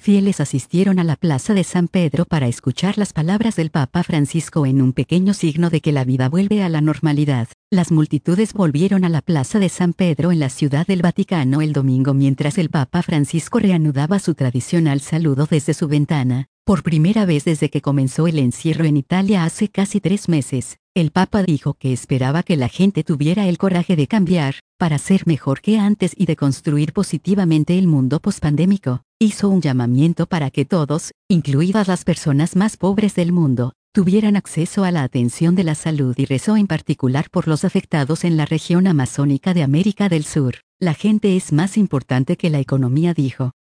fieles asistieron a la plaza de San Pedro para escuchar las palabras del Papa Francisco en un pequeño signo de que la vida vuelve a la normalidad. Las multitudes volvieron a la plaza de San Pedro en la Ciudad del Vaticano el domingo mientras el Papa Francisco reanudaba su tradicional saludo desde su ventana. Por primera vez desde que comenzó el encierro en Italia hace casi 3 meses, el Papa dijo que esperaba que la gente tuviera el coraje de cambiar, para ser mejor que antes y de construir positivamente el mundo pospandémico. Hizo un llamamiento para que todos, incluidas las personas más pobres del mundo, tuvieran acceso a la atención de la salud y rezó en particular por los afectados en la región amazónica de América del Sur. La gente es más importante que la economía, dijo.